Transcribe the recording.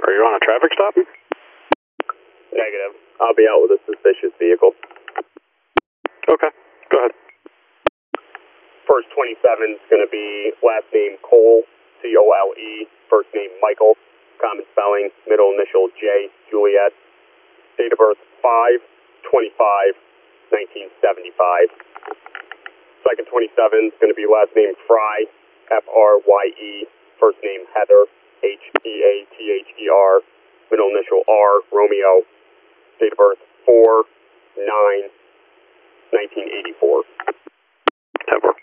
Are you on a traffic stop? Negative. I'll be out with a suspicious vehicle. Okay, go ahead. First 27 is going to be last name Cole, C-O-L-E, first name Michael, common spelling, middle initial J, Juliet, date of birth 5/25/1975. Second 27 is going to be last name Fry, F-R-Y-E, first name Heather, H-E-A-T-H-E-R, middle initial R, Romeo, date of birth 4/9/1984. 10-4.